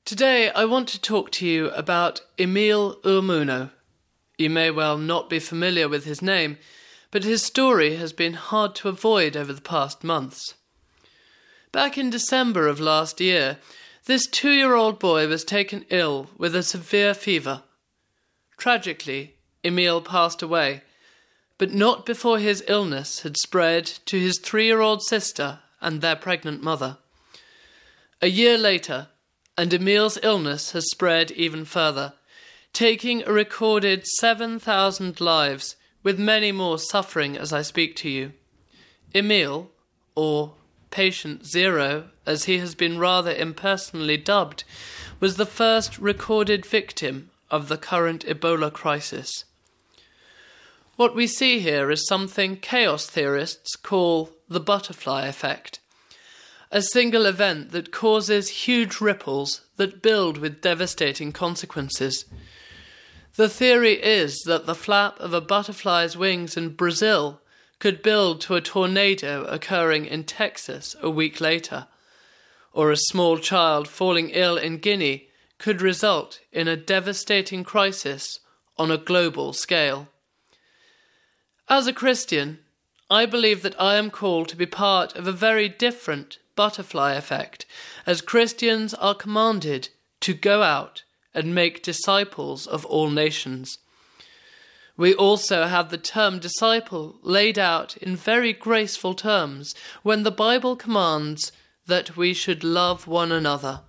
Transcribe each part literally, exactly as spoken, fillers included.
Today I want to talk to you about Emil Unamuno. You may well not be familiar with his name, but his story has been hard to avoid over the past months. Back in December of last year, this two-year-old boy was taken ill with a severe fever. Tragically, Emil passed away, but not before his illness had spread to his three-year-old sister and their pregnant mother. A year later, and Emil's illness has spread even further, taking a recorded seven thousand lives, with many more suffering as I speak to you. Emil, or Patient Zero, as he has been rather impersonally dubbed, was the first recorded victim of the current Ebola crisis. What we see here is something chaos theorists call the butterfly effect, a single event that causes huge ripples that build with devastating consequences. The theory is that the flap of a butterfly's wings in Brazil could build to a tornado occurring in Texas a week later, or a small child falling ill in Guinea could result in a devastating crisis on a global scale. As a Christian, I believe that I am called to be part of a very different butterfly effect, as Christians are commanded to go out and make disciples of all nations. We also have the term disciple laid out in very graceful terms when the Bible commands that we should love one another.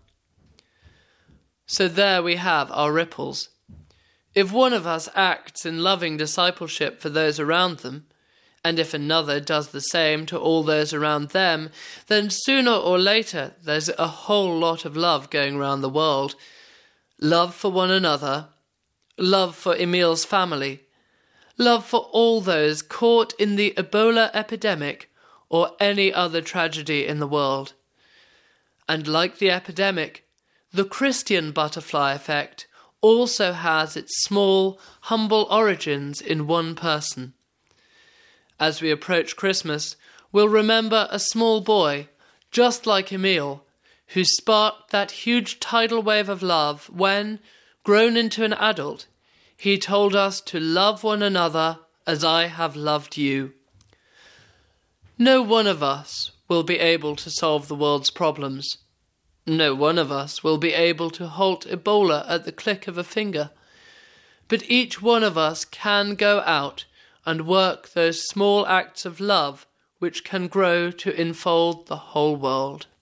So there we have our ripples. If one of us acts in loving discipleship for those around them, and if another does the same to all those around them, then sooner or later there's a whole lot of love going around the world. Love for one another, love for Emil's family, love for all those caught in the Ebola epidemic or any other tragedy in the world. And like the epidemic, the Christian butterfly effect also has its small, humble origins in one person. As we approach Christmas, we'll remember a small boy, just like Emil, who sparked that huge tidal wave of love when, grown into an adult, he told us to love one another as I have loved you. No one of us will be able to solve the world's problems. No one of us will be able to halt Ebola at the click of a finger. But each one of us can go out and work those small acts of love which can grow to enfold the whole world.